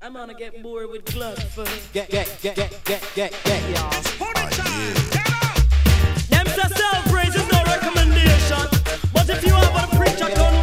I'm gonna get bored with club fun. Get, y'all. Them say self-praise is no recommendation, but if you have a preacher come